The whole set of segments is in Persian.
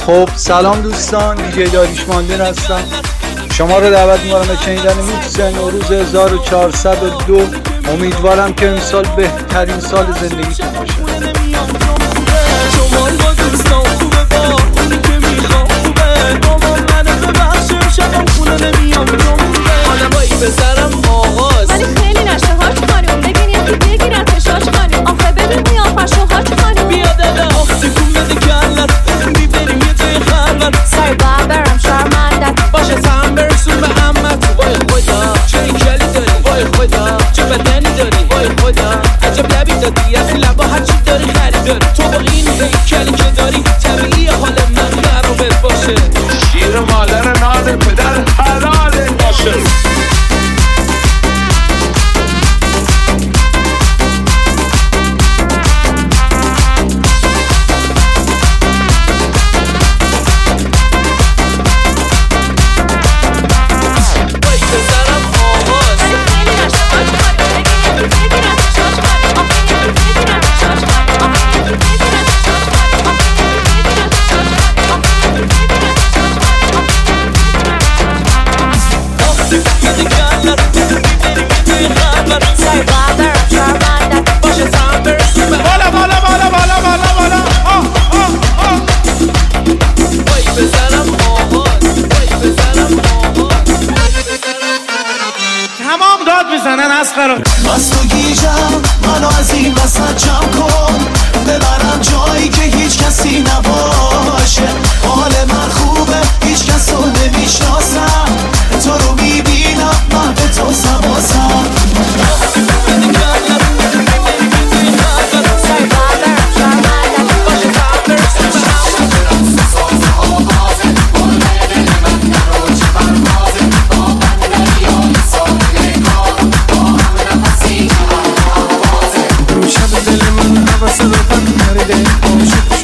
خب سلام دوستان، دیجی داریوش ماندین هستم. شما رو دعوت می‌کنم به شنیدن میکس نوروز 1402. امیدوارم که امسال بهترین سال زندگیتون باشه. ولی خیلی نشه هاش خانم، ببین یکی بگیرتش هاش خانم. آخه ببین قیافش و هاش خانم. بیا دادا آخه کن بده کلت میبریم یه توی خلوت. سر برم شرمندت باشه سهم برسون به عمت. وای خدا چه این کلی داری، وای خدا چه بدنی داری، وای خدا عجب لبی دادی، از این لبا هرچی داری خریداری. تو با این هیکلی که داری طبیعی حال من قرابت باشه. شیر مادر ناده پدر حلاله باشه. بس تو گیجم منو از این وسط جمع کن، ببرم جایی که هیچ کسی نباشه. حال من خوبه هیچ کس رو نمیشناسم، تو رو میبینم من به تو سواسم. شب دل من حواسه به هم نرده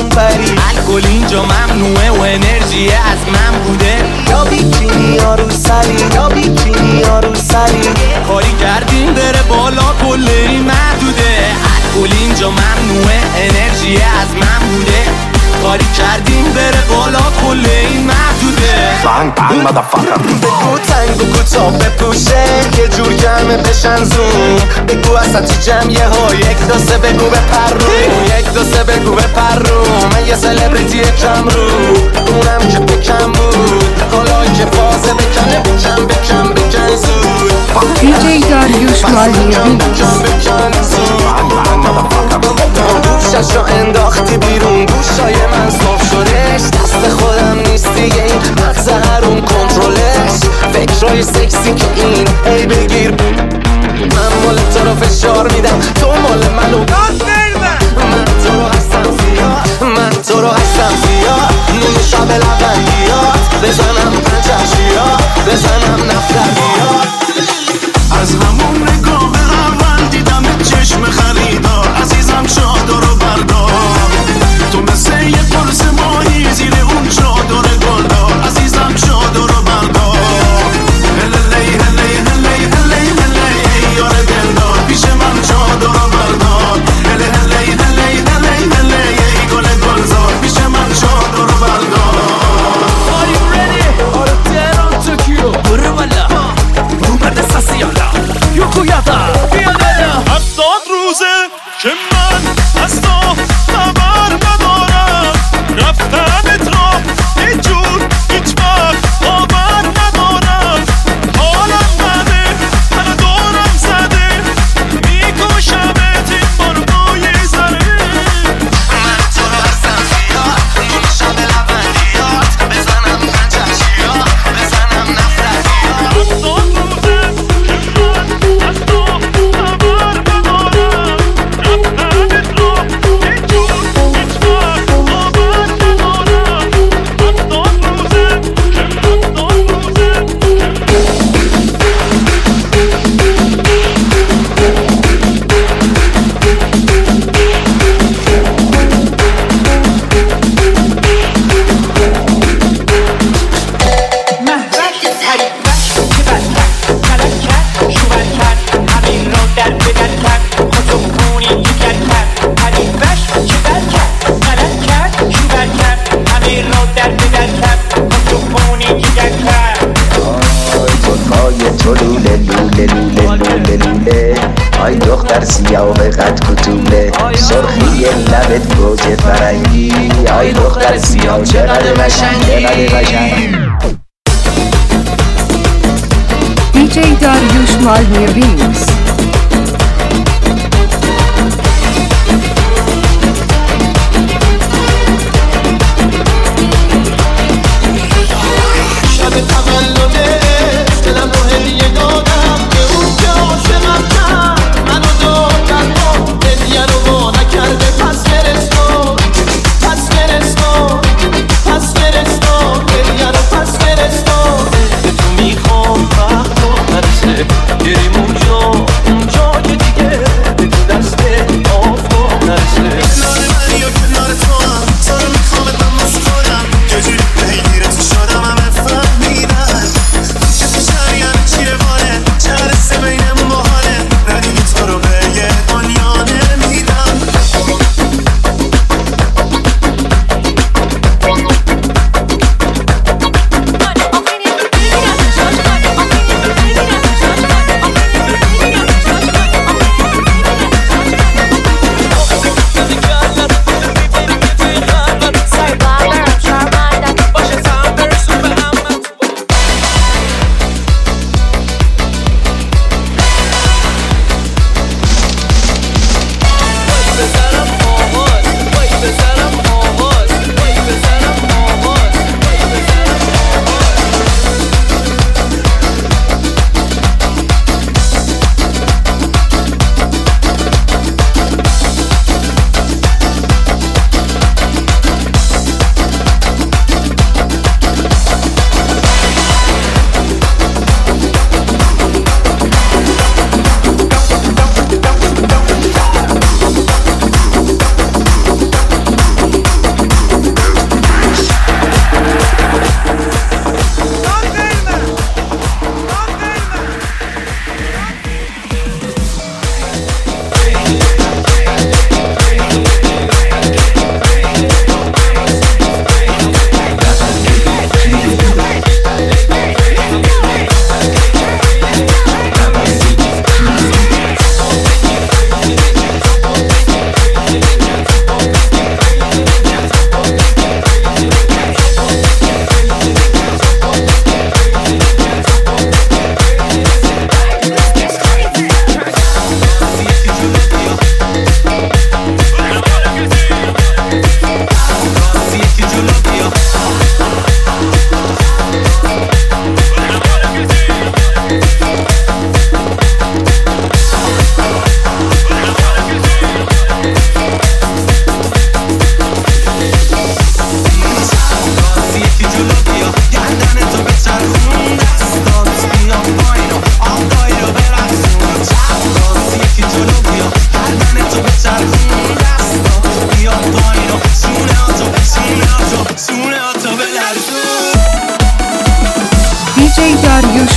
اونوری. الکل اینجا ممنوعه و انرژی از من بوده. یا بیکینی یا روسری، یا بیکینی یا روسری. کاری کردیم بره بالا کل این محدوده. الکل اینجا ممنوعه انرژی از من بوده. کاری کردیم بره بالا کل این محدوده. بگو تنگ و کوتاه بپوشه یه جور گرمه بشن زوم. بگو اصلا تو جمعیه ها یک دو سه بگو به پروم. یک دو سه بگو به پروم. من یه سلبریتی کم رو اونم که بکم بود. حالا که فازه بکنه بکن زود. DJ داریوش مالیوی گوشش رو انداختی بیرون، گوشای من صاف شدش. دست خودم نیست دیگه این مغز هرون کنترلش. فکرهای سکسی که این ای بگیر. من مال تو رو فشار میدم، تو مال منو من تو رو هستم زیاد، من تو رو هستم زیاد. نون شب لبندیات بزنم پنجشیات، بزنم نفتریات. از همون نگاه اول دیدم چشم خریدار. عزیزم چادر رو بردار، تو مثل یه قرص ماهی زیر اون چادر گلدار. عزیزم چادر رو بردار. هلی هلی هلی هلی هلی یار دلدار، پیش من چادر رو بردار. هلی هلی هلی هلی هلی گل گلزار، پیش من چادر رو بردار. Are you ready? آره تهران توکیو برو بالا رو برده ساسی یالا یوکو یادا بیا دادا. 70 روزه که من از تو خبر ندارم. رفتنت را هیچ جور هیچ وقت باور ندارم. حالم بده من دورم زده، میکشمت این بار با یه ذره. من تو رو هستم زیاد، نون شب لبندیات بزنم پنجشیات، بزنم نفتریات. 70 روزه که من از تو خبر ندارم. رفتنت را هیچ جور هیچ وقت باور ندارم. 70 روزه که 70 روزه محرک حریفش که بد کرد غلط کرد شوور کرد همین رو در بدر کرد خودمونی دیگر کرد. حریفش که بد کرد غلط کرد شوور کرد همین رو در بدر کرد خودمونی دیگر کرد. آی تو لوله لوله لوله لوله لوله. آی دختر سیاه و قد کتوله. سرخی لبت گوجه فرنگی. آی دختر سیاه چقدر قشنگی. DJ داریوش مالیوی شب تولده دلم رو هدیه دادم به اون که عاشقم کرد منو داد در ما. هدیه رو وا نکرده پس فرستاد، پس فرستاد، پس فرستاد. هدیه رو پس فرستاد. به تو میخوام وقت رو نرسه گریم اونجا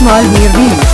Yushmalhi Remix.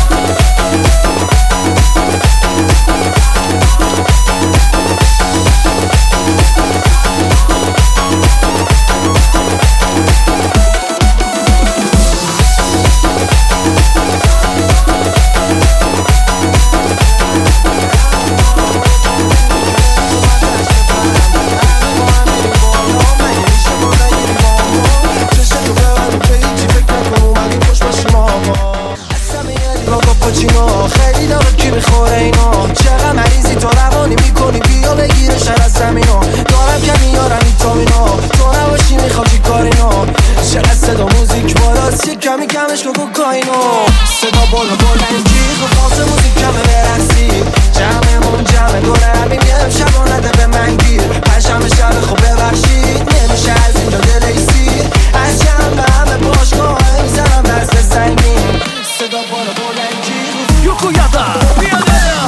خیلی داره کی میخوره اینا چقدر مریضی تو روانی میکنی بیا بگیرش از زمینا دارم که میارم ویتامینا تو نباشی میخوام چی کارینا چقدر صدا موزیک بالاست یک کمی کمش کن کوکائینو صدا بالا بلنگی خب واسه موزیک کمه برقصی جمعمون جمعه دوره همین یه امشب نده به من گیر پشم شب خوب ببخشید نمیشه از اینجا دلیسی از جمع به همه باشگاه میزنم دست سنگین صدا بالا بلنگی Yokuyada Piyade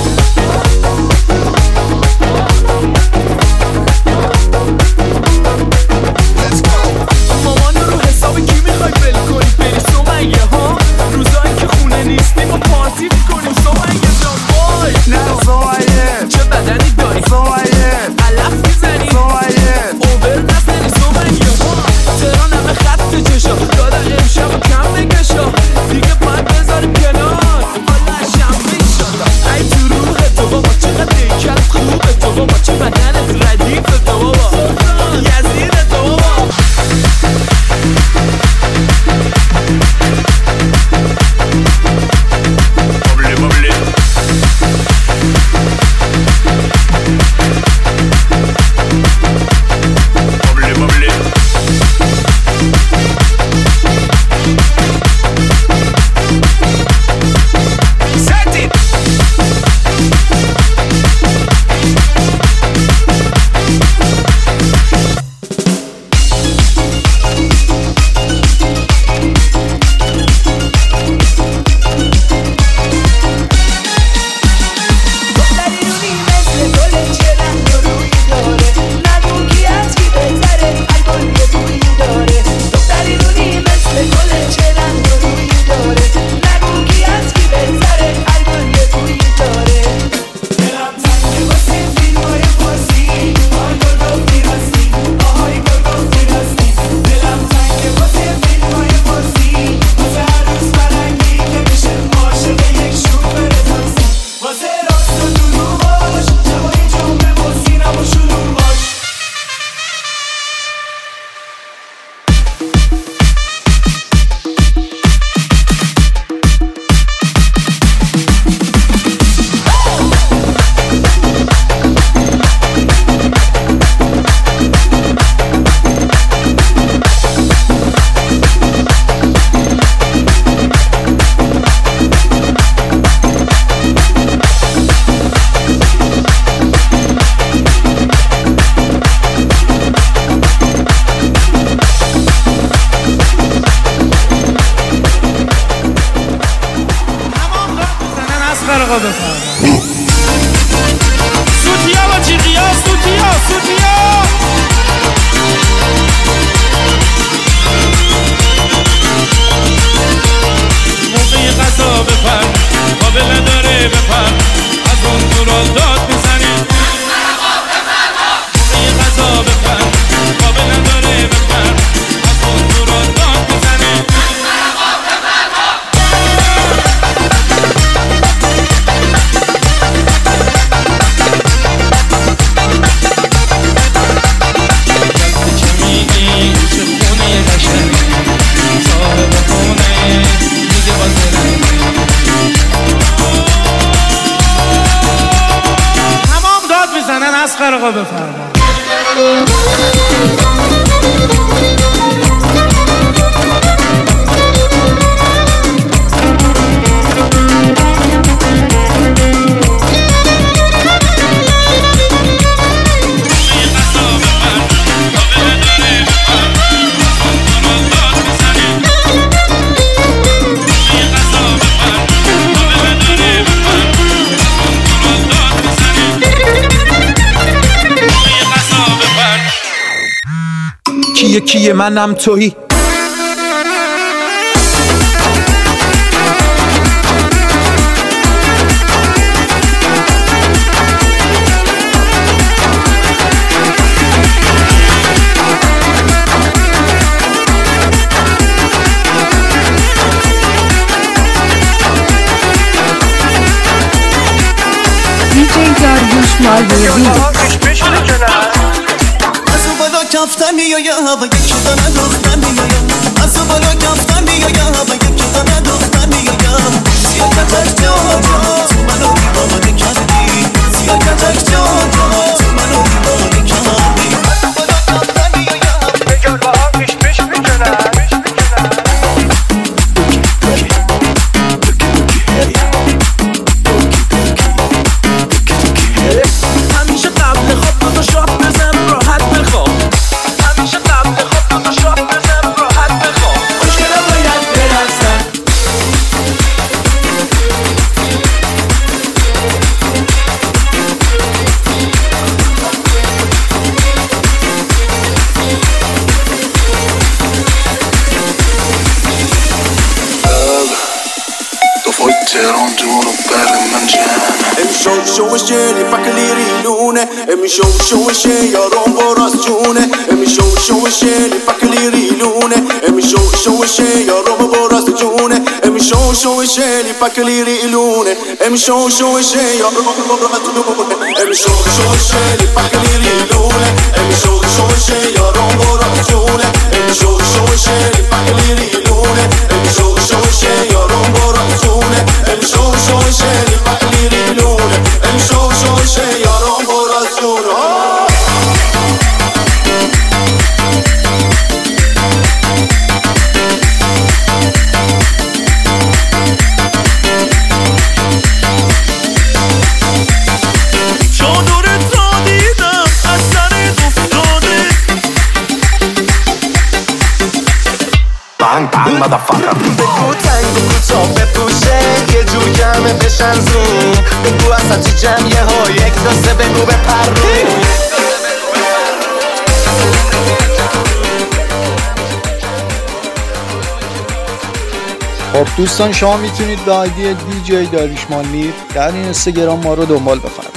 مامان رو حسابی کی میخوای بل کنی بری سومنگه ها روزایی که خونه نیستیم و پارتی میکنیم سومنگه جان وای نه سومنگه چه بدنی داری سومنگه علف میزنی سومنگه اوبر نزنی سومنگه ها تهران همه خط چشا دادا امشب و کم بکشا دیگه باید بذاریم کنار ای تو روح تو بابا چقدر دیکت خوبه تو بابا چه بدنت ردیفه تو بابا یزید تو بابا بابلی سوتیا و جیغیا سوتیا موقع غذا بپر قابل نداره بپر از اون دورا داد میزنی موقع غذا بپر قابل نداره بپر از اون دورا داد میزنی اسقر آقا بفرما. کیه منم تویی مالنی ریمیکس. از بالا کفتن میایم و یکی دانه دختر میایم از بالا کفتن میایم و یکی دانه دختر میایم سیاکتک جان تو منو دیوانه کردی سیاکتک جان تو منو دیوانه کردی از بالا کفتن میایم نگار با هم پیش میکنن همیشه قبل خواب دو شات بزن راحت بخواب همیشه قبل خواب دو شات بزن راحت بخواب خوشگلا باید برقصن تو فای تهران دونو بر من جمع امشو شوشه لیپک لیریلونه امشو شوشه یارم براز جونه امشو شوشه لیپک لیریلونه امشو شوشه یارم براز جونه امشو شوشه لیپک لیریلونه امشو شوشه یارم براز جونه امشو شوشه لیپک لیریلونه امشو شوشه یارم براز جونه امشو شوشه لیپک لیریلونه امشو شوشه یارم براز جونه امشو شوشه لیپک لیریلونه امشو شوشه یارم براز جونه چادرت را دیدم از سرت افتاده بانگ بانگ مادرفاکر بگو تنگ و کوتاه بپوشه یه جور گرمه بشن زون بگو اصلا چی جمعیه ها یک داسته بگو بپر رو خب دوستان شما میتونید به آیدی DJ داریوش مالنی در این اینستاگرام ما رو دنبال بفرمایید.